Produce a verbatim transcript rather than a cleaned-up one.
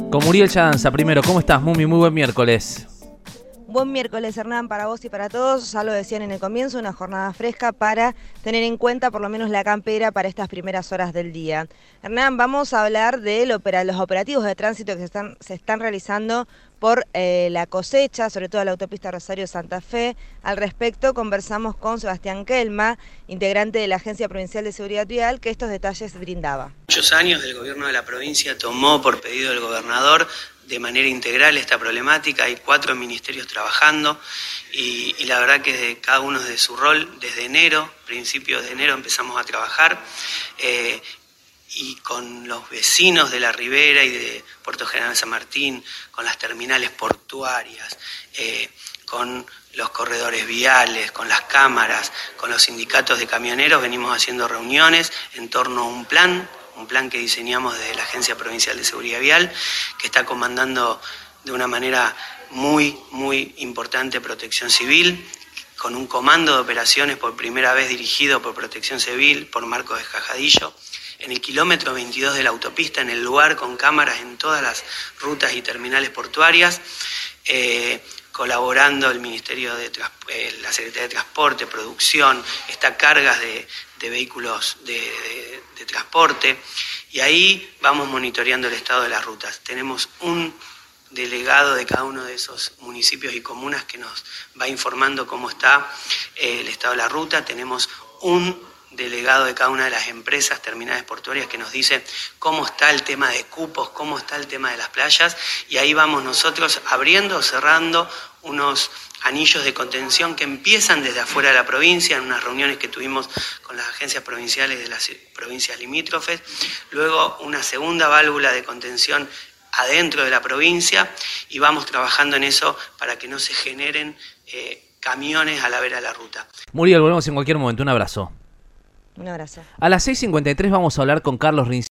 Con Muriel Yadanza, primero, ¿cómo estás, Mumi? Muy buen miércoles. Buen miércoles, Hernán, para vos y para todos. Ya lo decían en el comienzo, una jornada fresca para tener en cuenta por lo menos la campera para estas primeras horas del día. Hernán, vamos a hablar de lo, los operativos de tránsito que se están, se están realizando por eh, la cosecha, sobre todo la autopista Rosario-Santa Fe. Al respecto, conversamos con Sebastián Kelma, integrante de la Agencia Provincial de Seguridad Vial, que estos detalles brindaba. Muchos años el gobierno de la provincia tomó por pedido del gobernador de manera integral esta problemática. Hay cuatro ministerios trabajando y, y la verdad que de cada uno de su rol, desde enero, principios de enero empezamos a trabajar eh, y con los vecinos de la Ribera y de Puerto General San Martín, con las terminales portuarias, eh, con los corredores viales, con las cámaras, con los sindicatos de camioneros, venimos haciendo reuniones en torno a un plan, un plan que diseñamos desde la Agencia Provincial de Seguridad Vial, que está comandando de una manera muy, muy importante Protección Civil, con un comando de operaciones por primera vez dirigido por Protección Civil, por Marcos Escajadillo, en el kilómetro veintidós de la autopista, en el lugar con cámaras en todas las rutas y terminales portuarias, eh, colaborando el Ministerio de eh, la Secretaría de Transporte, Producción, está cargas de, de vehículos de, de, de transporte, y ahí vamos monitoreando el estado de las rutas. Tenemos un delegado de cada uno de esos municipios y comunas que nos va informando cómo está eh, el estado de la ruta. Tenemos un delegado de cada una de las empresas terminales portuarias que nos dice cómo está el tema de cupos, cómo está el tema de las playas, y ahí vamos nosotros abriendo o cerrando unos anillos de contención que empiezan desde afuera de la provincia, en unas reuniones que tuvimos con las agencias provinciales de las provincias limítrofes, luego una segunda válvula de contención adentro de la provincia, y vamos trabajando en eso para que no se generen eh, camiones a la vera de la ruta. Muriel, volvemos en cualquier momento, un abrazo. Un abrazo. A las seis cincuenta y tres vamos a hablar con Carlos Rinzi.